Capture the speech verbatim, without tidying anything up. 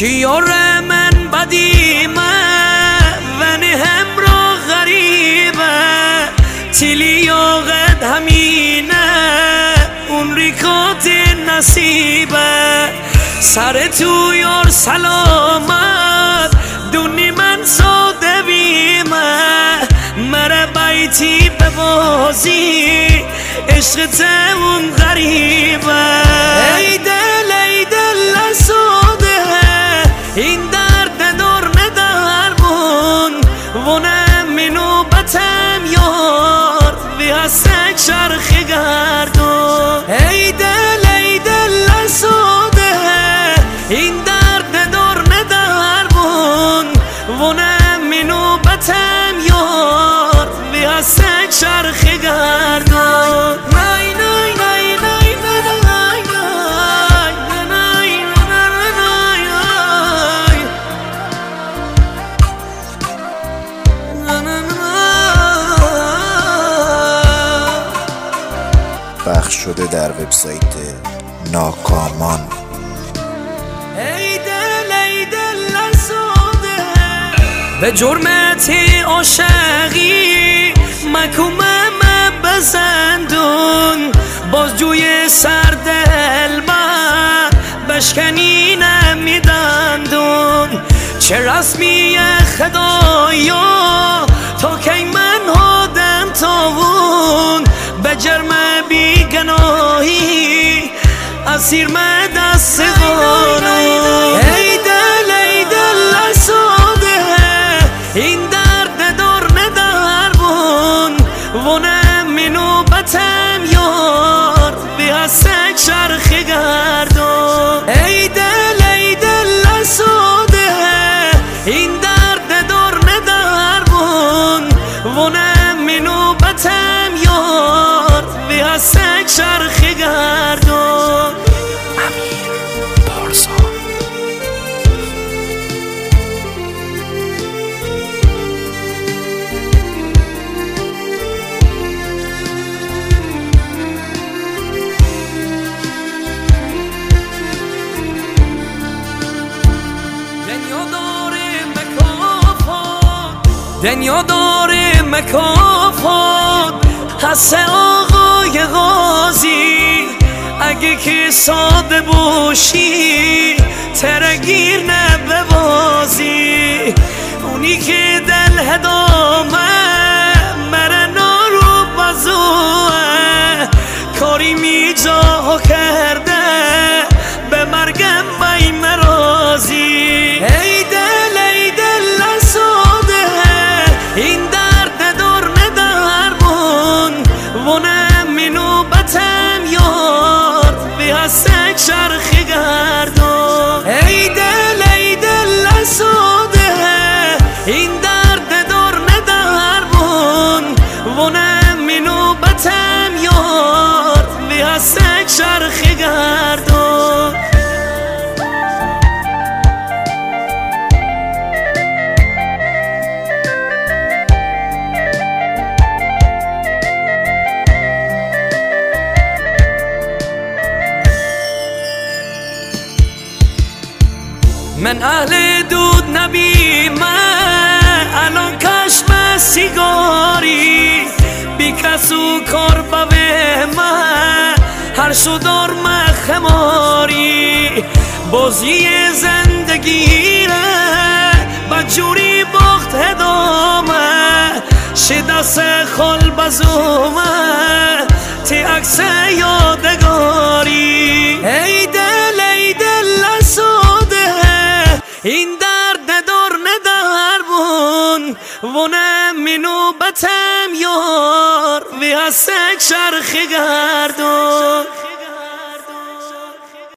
شیار من بدیمه ونی همراه غریبه تیلی آقد همینه اون ریکات نصیبه سر تو یار سلامت دونی من ساده بیمه مره بیتی به بازی عشقت اون غریبه ای دل ای دل ساده این درد دور ندارمون ونه منو بتم یار وی هستک چرخ گردون ای دل ای دل ساده این درد دور ندارمون ونه منو بتم یار وی هستک چرخ گردون نای نای نای نای نای پخش شده در وبسایت ناکامان. ای دل ای دل ساده به جرمتی عاشقی مکومم بزندون باز جوی سر دل من بشکنی نمیدندون چه رسمی خدایا تا کی من هادم تاون به جرم بیگناهی اسیر من دست قانون ای دل ای دل ساده این درد دور ندارمون ونه منو بتم یار بی هستک چرخ گردون ای دل ای دل ساده این درد دور ندارمون ونه منو بتم یار بی هستک چرخ گردون امیر پارسا. دنیا داره مکافات حس آقای غازی اگه که ساده باشی ترگیر نبوازی اونی که دل هدامه مره نارو بزوه کاری می جاها کرده به مرگم بای مرازی ای دل ای دل ساده این درد دور ندارمون ونه منو بتم یار بی هستک چرخ گردون ای دل ای دل ساده این درد دور ندارمون ونه منو بتم یار بی هستک چرخ گردون من اهل دود نبی من الان کشم سیگاری بی کسو کار بوه من هر شدار من خماری بازی زندگی ره بجوری باخت هدامه شدست خال بزومه تی عکس یادگاری ای دل ای دل ساده این درد دور ندارمون ونه منو بتم یار وی هستک چرخ گردون